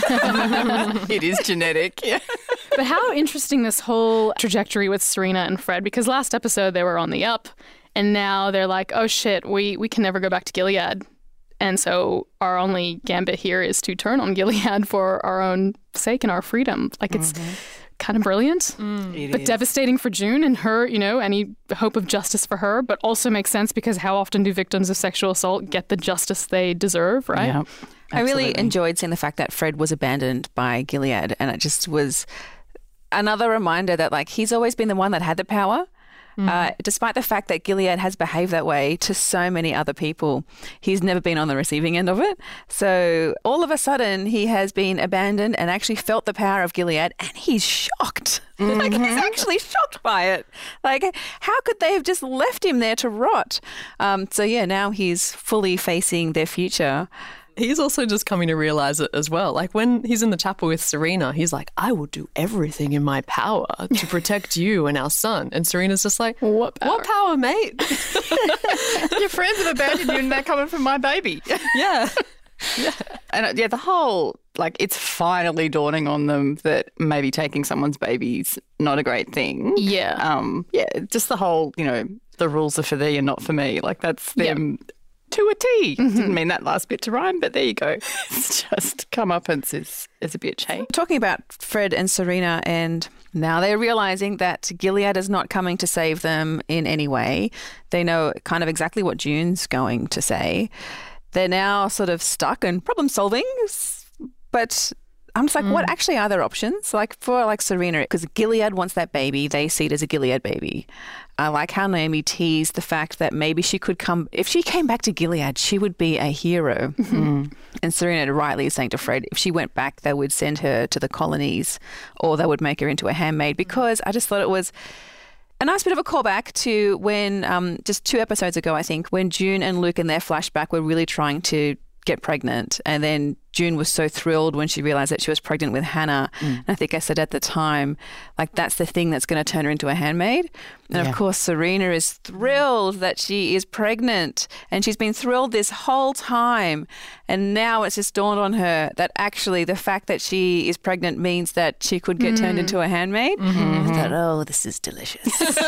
Speaker 11: it is genetic. Yeah.
Speaker 12: But how interesting this whole trajectory with Serena and Fred, because last episode they were on the up and now they're like, oh shit, we can never go back to Gilead. And so our only gambit here is to turn on Gilead for our own sake and our freedom. Like it's kind of brilliant, but devastating for June and her, you know, any hope of justice for her, but also makes sense because how often do victims of sexual assault get the justice they deserve, right?
Speaker 11: Yeah,
Speaker 14: I really enjoyed seeing the fact that Fred was abandoned by Gilead, and it just was another reminder that like he's always been the one that had the power. Despite the fact that Gilead has behaved that way to so many other people, he's never been on the receiving end of it. So all of a sudden he has been abandoned and actually felt the power of Gilead, and he's shocked. Like he's actually shocked by it. Like how could they have just left him there to rot? Now he's fully facing their future.
Speaker 15: He's also just coming to realise it as well. Like when he's in the chapel with Serena, he's like, I will do everything in my power to protect you and our son. And Serena's just like, what power, mate?
Speaker 11: Your friends have abandoned you and they're coming for my baby.
Speaker 15: Yeah.
Speaker 11: And the whole, like, it's finally dawning on them that maybe taking someone's baby's not a great thing.
Speaker 12: Yeah.
Speaker 11: Just the whole, you know, the rules are for thee and not for me. Like that's them. To a T. Didn't mean that last bit to rhyme, but there you go. It's just comeuppance is a bit change.
Speaker 14: Talking about Fred and Serena, and now they're realising that Gilead is not coming to save them in any way. They know kind of exactly what June's going to say. They're now sort of stuck and problem solving, but I'm just like, what actually are their options? Like for like Serena, because Gilead wants that baby, they see it as a Gilead baby. I like how Naomi teased the fact that maybe she could come, if she came back to Gilead, she would be a hero. And Serena rightly is saying to Fred, if she went back, they would send her to the colonies or they would make her into a handmaid, because I just thought it was a nice bit of a callback to when just 2 episodes ago, I think, when June and Luke in their flashback were really trying to get pregnant, and then June was so thrilled when she realised that she was pregnant with Hannah. And I think I said at the time, like, that's the thing that's going to turn her into a handmaid. And of course, Serena is thrilled that she is pregnant, and she's been thrilled this whole time. And now it's just dawned on her that actually the fact that she is pregnant means that she could get turned into a handmaid. I thought, oh, this is delicious.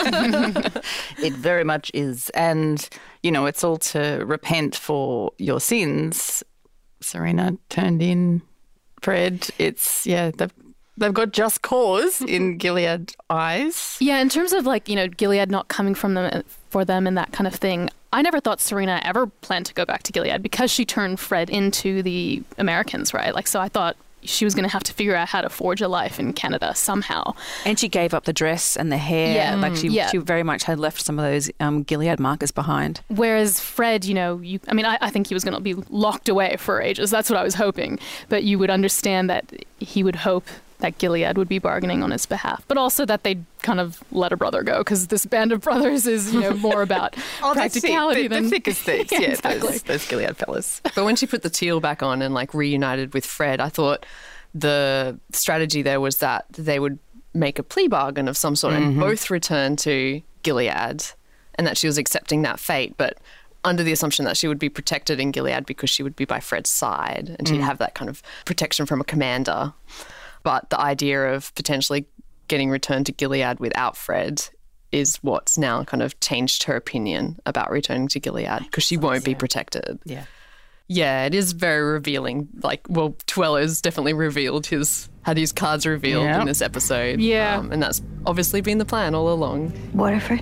Speaker 11: It very much is. And, you know, it's all to repent for your sins. Serena turned in Fred. It's, they've got just cause in Gilead eyes.
Speaker 12: Yeah, in terms of like, you know, Gilead not coming from them for them and that kind of thing, I never thought Serena ever planned to go back to Gilead because she turned Fred into the Americans, right? Like, so I thought she was going to have to figure out how to forge a life in Canada somehow.
Speaker 14: And she gave up the dress and the hair.
Speaker 12: Yeah.
Speaker 14: Like she very much had left some of those Gilead markers behind.
Speaker 12: Whereas Fred, you know, I think he was going to be locked away for ages. That's what I was hoping. But you would understand that he would hope that Gilead would be bargaining on his behalf, but also that they'd kind of let a brother go, because this band of brothers is, you know, more about practicality than
Speaker 11: the thickest thieves.
Speaker 12: Yeah, exactly.
Speaker 11: Those Gilead fellas.
Speaker 15: But when she put the teal back on and like reunited with Fred, I thought the strategy there was that they would make a plea bargain of some sort and both return to Gilead, and that she was accepting that fate. But under the assumption that she would be protected in Gilead because she would be by Fred's side and she'd have that kind of protection from a commander. But the idea of potentially getting returned to Gilead without Fred is what's now kind of changed her opinion about returning to Gilead because she won't be protected.
Speaker 11: Yeah.
Speaker 15: Yeah, it is very revealing. Like, well, Tuello's definitely had his cards revealed in this episode.
Speaker 12: Yeah.
Speaker 15: And that's obviously been the plan all along.
Speaker 9: Waterford?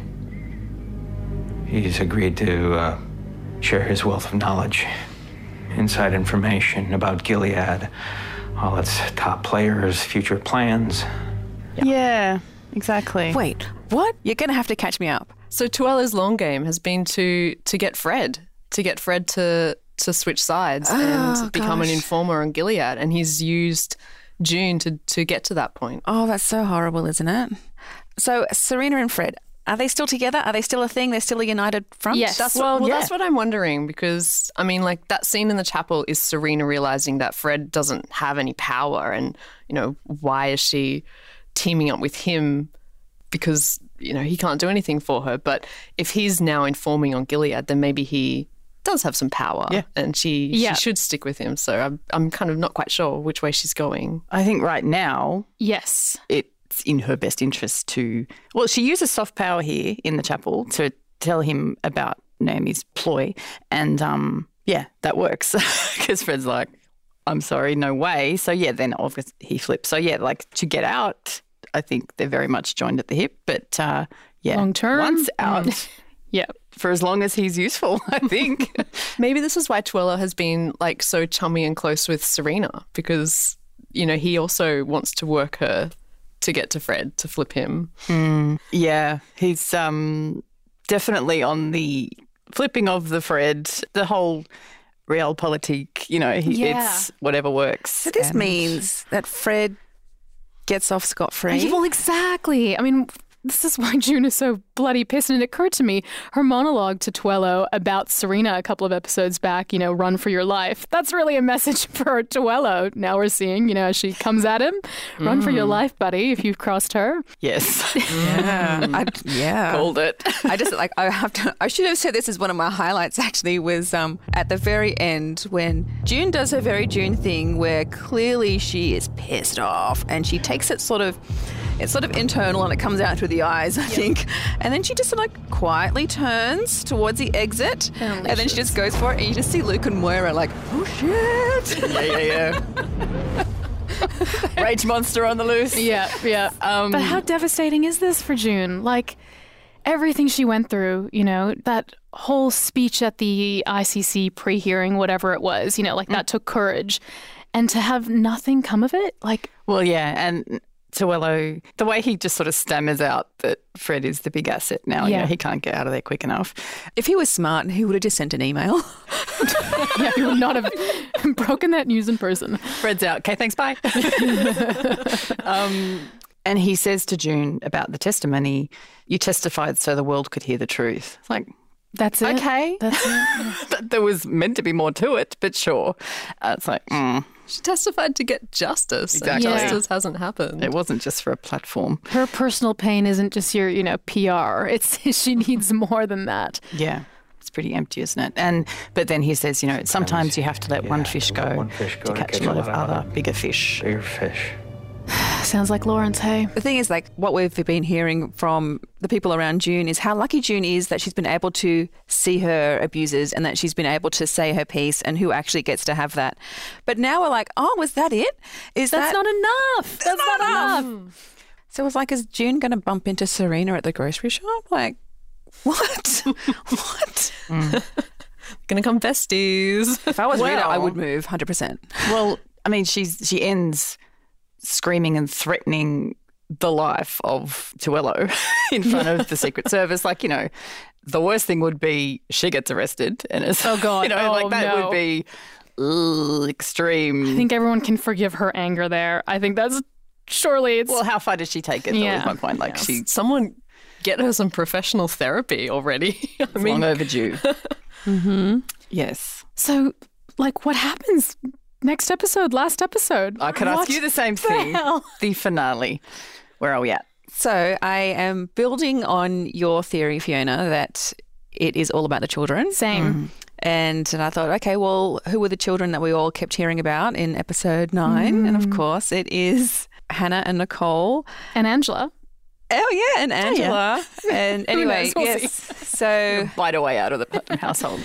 Speaker 18: He's agreed to share his wealth of knowledge, inside information about Gilead, all its top players, future plans.
Speaker 11: Yeah, exactly.
Speaker 14: Wait, what? You're going to have to catch me up.
Speaker 15: So Tuello's long game has been to get Fred to switch sides and become an informer on Gilead, and he's used June to get to that point.
Speaker 14: Oh, that's so horrible, isn't it? So Serena and Fred, are they still together? Are they still a thing? They're still a united front?
Speaker 12: Yes.
Speaker 15: That's what I'm wondering because, I mean, like that scene in the chapel is Serena realizing that Fred doesn't have any power and, you know, why is she teaming up with him because, you know, he can't do anything for her. But if he's now informing on Gilead, then maybe he does have some power and she should stick with him. So I'm kind of not quite sure which way she's going.
Speaker 11: I think right now,
Speaker 12: yes,
Speaker 11: it's in her best interest to, well, she uses soft power here in the chapel to tell him about Naomi's ploy. And that works because Fred's like, I'm sorry, no way. So then obviously he flips. So like to get out, I think they're very much joined at the hip. But
Speaker 12: long term,
Speaker 11: once out, for as long as he's useful, I think.
Speaker 15: Maybe this is why Tuello has been like so chummy and close with Serena because, you know, he also wants to work her to get to Fred, to flip him.
Speaker 11: Yeah, he's definitely on the flipping of the Fred, the whole realpolitik, you know, it's whatever works.
Speaker 14: So this means that Fred gets off scot-free?
Speaker 12: Well, exactly. I mean, this is why June is so bloody pissed. And it occurred to me, her monologue to Tuello about Serena a couple of episodes back, you know, run for your life. That's really a message for Tuello. Now we're seeing, you know, as she comes at him, run for your life, buddy, if you've crossed her.
Speaker 11: Yes.
Speaker 14: Called
Speaker 11: it.
Speaker 14: I should have said this as one of my highlights actually was at the very end when June does her very June thing where clearly she is pissed off and she takes it it's sort of internal and it comes out through the eyes, I think. And then she just sort of quietly turns towards the exit and then she just goes for it and you just see Luke and Moira like, oh shit.
Speaker 11: Yeah. Rage monster on the loose.
Speaker 12: Yeah. But how devastating is this for June? Like everything she went through, you know, that whole speech at the ICC pre-hearing, whatever it was, you know, like that took courage. And to have nothing come of it, like...
Speaker 11: Well, yeah, and... Tuello, the way he just sort of stammers out that Fred is the big asset now, you know, he can't get out of there quick enough.
Speaker 14: If he was smart, he would have just sent an email.
Speaker 12: He would not have broken that news in person.
Speaker 11: Fred's out. Okay, thanks, bye. And he says to June about the testimony, you testified so the world could hear the truth. It's like,
Speaker 12: that's it.
Speaker 11: Okay.
Speaker 12: That's it.
Speaker 11: There was meant to be more to it, but sure. It's like,
Speaker 15: She testified to get justice.
Speaker 11: Exactly.
Speaker 15: And justice hasn't happened.
Speaker 11: It wasn't just for a platform.
Speaker 12: Her personal pain isn't just your, you know, PR. She needs more than that.
Speaker 11: Yeah. It's pretty empty, isn't it? But then he says, you know, sometimes you have to let one fish go to catch a lot of other bigger fish.
Speaker 18: Bigger fish.
Speaker 12: Sounds like Lawrence, hey?
Speaker 14: The thing is, like, what we've been hearing from the people around June is how lucky June is that she's been able to see her abusers and that she's been able to say her piece and who actually gets to have that. But now we're like, oh, was that it?
Speaker 12: That's not enough. That's not enough.
Speaker 14: So it's like, is June going to bump into Serena at the grocery shop? Like, what? What?
Speaker 15: Going to come besties.
Speaker 14: If I was Rita, I would move 100%.
Speaker 11: Well, I mean, she ends screaming and threatening the life of Tuello in front of the Secret Service. Like, you know, the worst thing would be she gets arrested. And it's,
Speaker 12: oh, God.
Speaker 11: You know, like that would be extreme.
Speaker 12: I think everyone can forgive her anger there. I think that's surely it's...
Speaker 11: Well, how far does she take it?
Speaker 12: Yeah.
Speaker 11: At one point, like
Speaker 15: someone get her some professional therapy already.
Speaker 11: It's long overdue.
Speaker 12: Mm-hmm.
Speaker 11: Yes.
Speaker 12: So, like, what happens next episode, last episode?
Speaker 11: I could ask you the same thing. The finale. Where are we at?
Speaker 14: So I am building on your theory, Fiona, that it is all about the children.
Speaker 12: Same.
Speaker 14: And I thought, okay, well, who were the children that we all kept hearing about in episode 9? And of course, it is Hannah and Nicole.
Speaker 12: And Angela.
Speaker 14: Oh, yeah, and Angela. And anyway,
Speaker 12: We'll
Speaker 14: yes.
Speaker 12: see.
Speaker 14: So
Speaker 11: Bite away out of the Putnam household.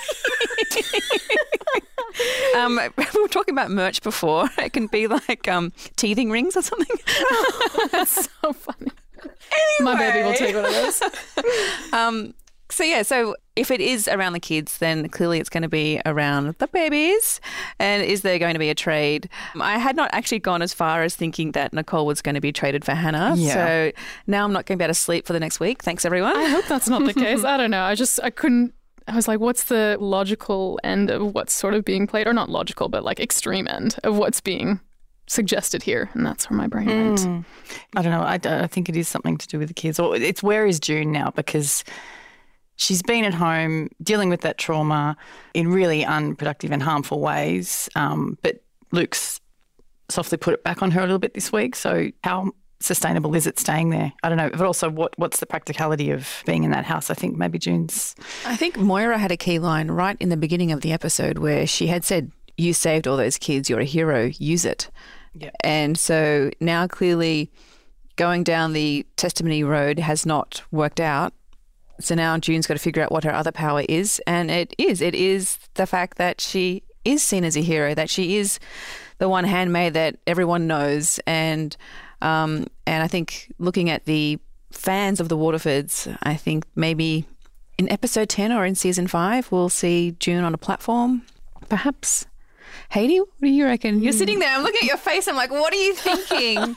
Speaker 14: we were talking about merch before. It can be like teething rings or something.
Speaker 12: That's so funny. My baby will take one of those.
Speaker 14: So if it is around the kids, then clearly it's going to be around the babies. And is there going to be a trade? I had not actually gone as far as thinking that Nicole was going to be traded for Hannah.
Speaker 11: Yeah.
Speaker 14: So now I'm not going to be able to sleep for the next week. Thanks, everyone.
Speaker 12: I hope that's not the case. I don't know. I couldn't. I was like, what's the logical end of what's sort of being played? Or not logical, but like extreme end of what's being suggested here. And that's where my brain went.
Speaker 11: I don't know. I think it is something to do with the kids. Or it's where is June now? Because she's been at home dealing with that trauma in really unproductive and harmful ways. But Luke's softly put it back on her a little bit this week. So how sustainable is it staying there? I don't know. But also what's the practicality of being in that house? I think maybe June's...
Speaker 14: I think Moira had a key line right in the beginning of the episode where she had said, you saved all those kids, you're a hero, use it.
Speaker 11: Yeah.
Speaker 14: And so now clearly going down the testimony road has not worked out. So now June's got to figure out what her other power is. And it is the fact that she is seen as a hero, that she is the one handmaid that everyone knows. And I think looking at the fans of the Waterfords, I think maybe in episode 10 or in season 5, we'll see June on a platform, perhaps. Haiti, what do you reckon? You're sitting there, I'm looking at your face, I'm like, what are you thinking?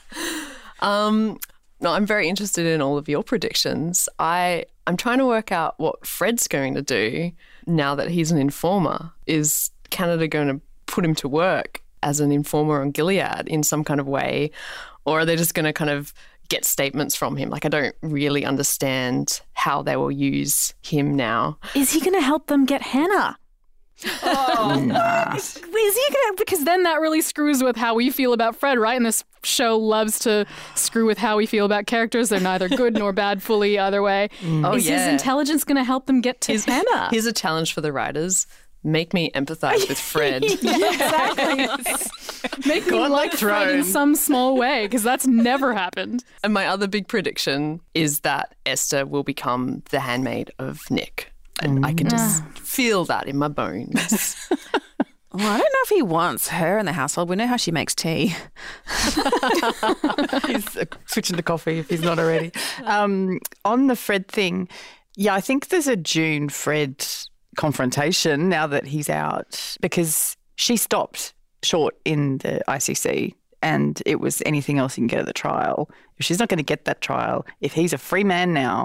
Speaker 15: No, I'm very interested in all of your predictions. I'm trying to work out what Fred's going to do now that he's an informer. Is Canada going to put him to work as an informer on Gilead in some kind of way? Or are they just going to kind of get statements from him? Like, I don't really understand how they will use him now.
Speaker 12: Is he going to help them get Hannah?
Speaker 11: Oh, nah.
Speaker 12: Is he gonna? Because then that really screws with how we feel about Fred, right? And this show loves to screw with how we feel about characters. They're neither good nor bad fully either way. Is his intelligence going to help them get to Hannah?
Speaker 15: Here's a challenge for the writers. Make me empathize with Fred.
Speaker 12: Exactly. Make me like Fred in some small way, because that's never happened.
Speaker 15: And my other big prediction is that Esther will become the handmaid of Nick. And I can just feel that in my bones.
Speaker 14: Well, I don't know if he wants her in the household. We know how she makes tea.
Speaker 11: He's switching to coffee if he's not already. On the Fred thing, yeah, I think there's a June-Fred confrontation now that he's out, because she stopped short in the ICC and it was anything else you can get at the trial. If she's not going to get that trial, if he's a free man now...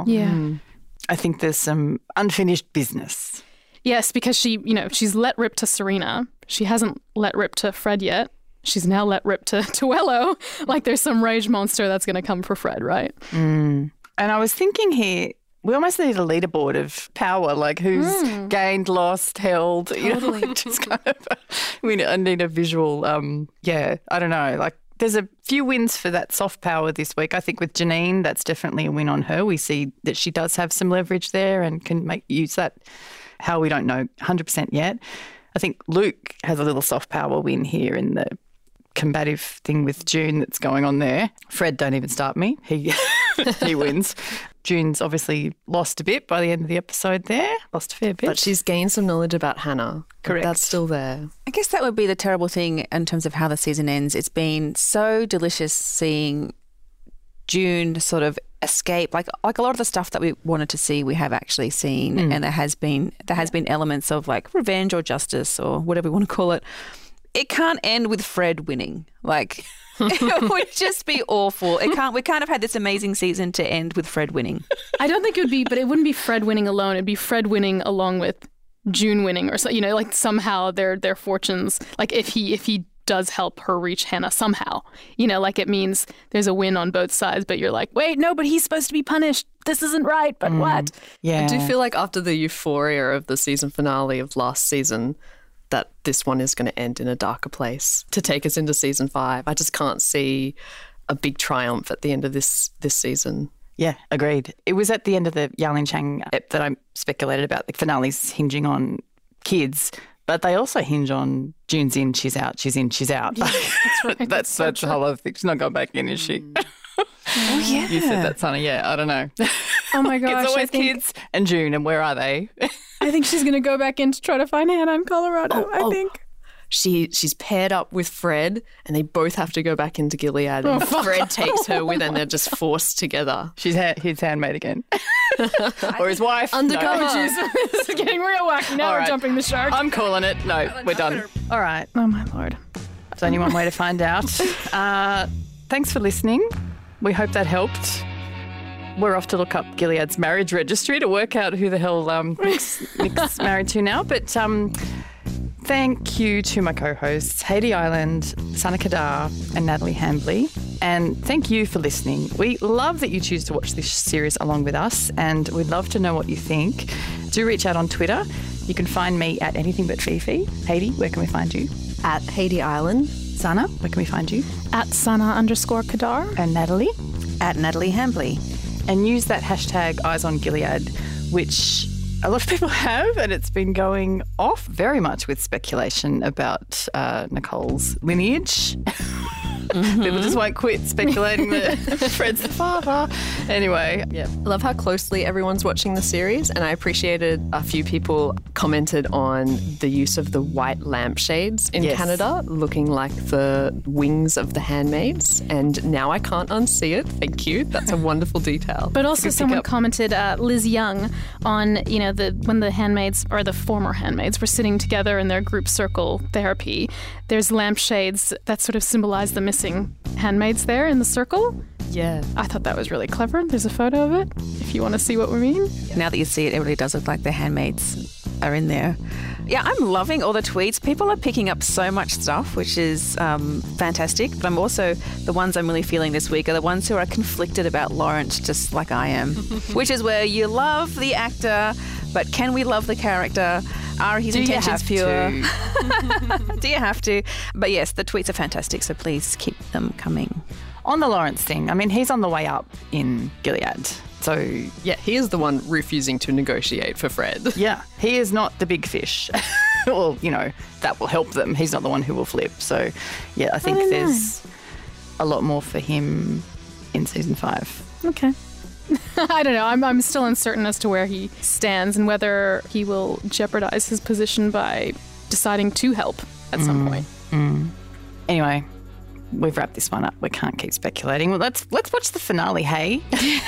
Speaker 11: I think there's some unfinished business.
Speaker 12: Yes, because she's let rip to Serena. She hasn't let rip to Fred yet. She's now let rip to Tuello. Like there's some rage monster that's going to come for Fred, right?
Speaker 11: And I was thinking here, we almost need a leaderboard of power, like who's gained, lost, held.
Speaker 12: Totally.
Speaker 11: You know, just kind of, we need a visual, I don't know, like there's a few wins for that soft power this week. I think with Janine, that's definitely a win on her. We see that she does have some leverage there and can use that. How we don't know 100% yet. I think Luke has a little soft power win here in the combative thing with June that's going on there. Fred, don't even start me. He wins. June's obviously lost a bit by the end of the episode there. Lost a fair bit.
Speaker 15: But she's gained some knowledge about Hannah.
Speaker 11: Correct.
Speaker 15: That's still there.
Speaker 14: I guess that would be the terrible thing in terms of how the season ends. It's been so delicious seeing June sort of escape. Like a lot of the stuff that we wanted to see, we have actually seen. And there has been elements of like revenge or justice or whatever we want to call it. It can't end with Fred winning. Like it would just be awful. We can't have had this amazing season to end with Fred winning.
Speaker 12: I don't think it would be, but it wouldn't be Fred winning alone. It'd be Fred winning along with June winning, or so, like somehow their fortunes. Like if he does help her reach Hannah somehow, like it means there's a win on both sides. But you're like, wait, no, but he's supposed to be punished. This isn't right. But what?
Speaker 11: Yeah,
Speaker 15: I do feel like after the euphoria of the season finale of last season, that this one is going to end in a darker place to take us into season 5. I just can't see a big triumph at the end of this season.
Speaker 11: Yeah, agreed. It was at the end of the Yarlin Chang ep that I speculated about the finales hinging on kids, but they also hinge on June's in, she's out, she's in, she's out.
Speaker 12: Yeah, that's right.
Speaker 11: That's the whole other thing. She's not going back in, is she?
Speaker 14: Oh, yeah.
Speaker 11: You said that, Sonny. Yeah, I don't know.
Speaker 12: Oh, my gosh.
Speaker 11: It's always
Speaker 12: I think,
Speaker 11: kids and June, and where are they?
Speaker 12: I think she's going to go back in to try to find Hannah in Colorado, I think.
Speaker 15: She's paired up with Fred and they both have to go back into Gilead and Fred takes her with and they're just forced together.
Speaker 11: She's his handmaid again. Or his wife.
Speaker 15: Undercover.
Speaker 11: No.
Speaker 12: This is getting real wacky. Now we're jumping the shark.
Speaker 11: I'm calling it. No, we're done. All right.
Speaker 12: Oh, my Lord.
Speaker 11: There's only one way to find out. Thanks for listening. We hope that helped. We're off to look up Gilead's marriage registry to work out who the hell Nick's married to now. But thank you to my co-hosts, Haiti Island, Sana Kadar and Natalie Hambley. And thank you for listening. We love that you choose to watch this series along with us and we'd love to know what you think. Do reach out on Twitter. You can find me at Anything But Fifi. Haiti, where can we find you?
Speaker 15: At Haiti Island.
Speaker 11: Sana, where can we find you?
Speaker 12: At Sana_Kadar.
Speaker 11: And Natalie?
Speaker 14: At Natalie Hambley.
Speaker 11: And use that hashtag #EyesOnGilead, which a lot of people have, and it's been going off very much with speculation about Nicole's lineage. People just won't quit speculating that Fred's the father. Anyway, yeah.
Speaker 15: I love how closely everyone's watching the series, and I appreciated a few people commented on the use of the white lampshades in Canada, looking like the wings of the handmaids, and now I can't unsee it. Thank you. That's a wonderful detail.
Speaker 12: But also someone commented, Liz Young, on, when the handmaids, or the former handmaids, were sitting together in their group circle therapy, there's lampshades that sort of symbolize the missing handmaids there in the circle.
Speaker 15: Yeah.
Speaker 12: I thought that was really clever. There's a photo of it if you want to see what we mean.
Speaker 14: Now that you see it, it really does look like the handmaids are in there. Yeah, I'm loving all the tweets. People are picking up so much stuff, which is fantastic. But I'm also, the ones I'm really feeling this week are the ones who are conflicted about Laurent, just like I am, which is where you love the actor, but can we love the character? Are his intentions pure? Do you have to? But yes, the tweets are fantastic, so please keep them coming.
Speaker 11: On the Lawrence thing, I mean, he's on the way up in Gilead. So,
Speaker 15: yeah, he is the one refusing to negotiate for Fred.
Speaker 11: Yeah, he is not the big fish. Well, that will help them. He's not the one who will flip. So, yeah, I think there's a lot more for him in season 5.
Speaker 12: Okay. I don't know. I'm still uncertain as to where he stands and whether he will jeopardize his position by deciding to help at some point.
Speaker 11: Anyway, we've wrapped this one up. We can't keep speculating. Well, let's watch the finale, hey?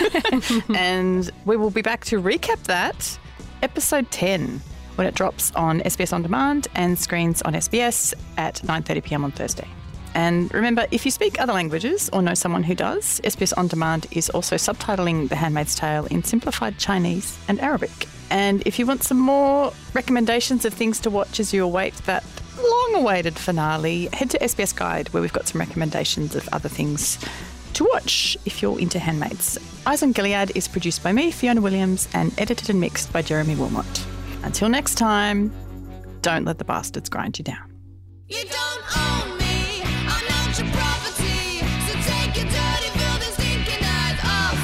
Speaker 11: And we will be back to recap that episode 10 when it drops on SBS On Demand and screens on SBS at 9:30 p.m. on Thursday. And remember, if you speak other languages or know someone who does, SBS On Demand is also subtitling The Handmaid's Tale in simplified Chinese and Arabic. And if you want some more recommendations of things to watch as you await that long-awaited finale, head to SBS Guide, where we've got some recommendations of other things to watch if you're into Handmaids. Eyes on Gilead is produced by me, Fiona Williams, and edited and mixed by Jeremy Wilmot. Until next time, don't let the bastards grind you down.
Speaker 10: You don't own me, I'm not your property. So take your dirty, filthy, stinking eyes off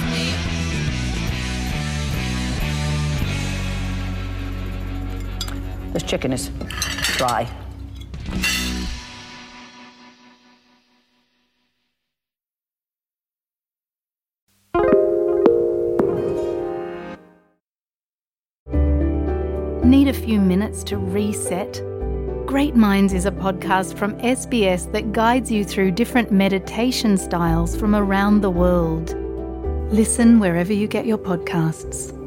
Speaker 10: me.
Speaker 19: This chicken is dry.
Speaker 6: Need a few minutes to reset? Great Minds is a podcast from SBS that guides you through different meditation styles from around the world. Listen wherever you get your podcasts.